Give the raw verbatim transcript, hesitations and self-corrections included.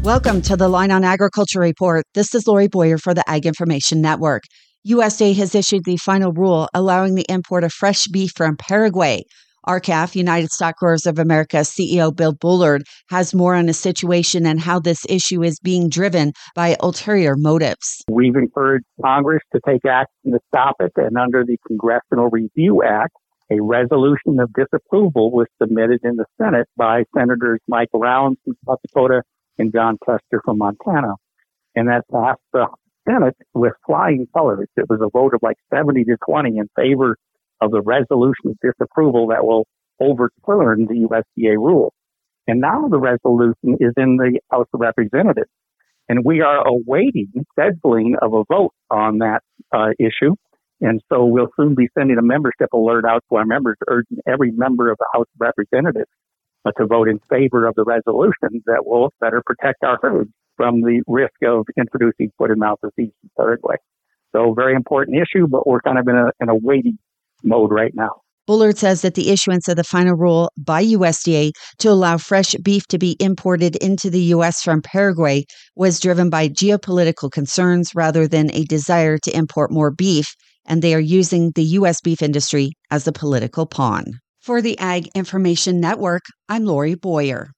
Welcome to the Line on Agriculture Report. This is Lori Boyer for the Ag Information Network. U S D A has issued the final rule allowing the import of fresh beef from Paraguay. R C A F, United Stock Growers of America C E O Bill Bullard, has more on the situation and how this issue is being driven by ulterior motives. We've encouraged Congress to take action to stop it, and under the Congressional Review Act, a resolution of disapproval was submitted in the Senate by Senators Mike Rounds from South Dakota and John Tester from Montana. And that passed the Senate with flying colors. It was a vote of like seventy to twenty in favor of the resolution of disapproval that will overturn the U S D A rule. And now the resolution is in the House of Representatives. And we are awaiting scheduling of a vote on that uh, issue. And so we'll soon be sending a membership alert out to our members, urging every member of the House of Representatives uh, to vote in favor of the resolution that will better protect our herds from the risk of introducing foot and mouth disease in Paraguay. So very important issue, but we're kind of in a, in a waiting mode right now. Bullard says that the issuance of the final rule by U S D A to allow fresh beef to be imported into the U S from Paraguay was driven by geopolitical concerns rather than a desire to import more beef, and they are using the U S beef industry as a political pawn. For the Ag Information Network, I'm Lori Boyer.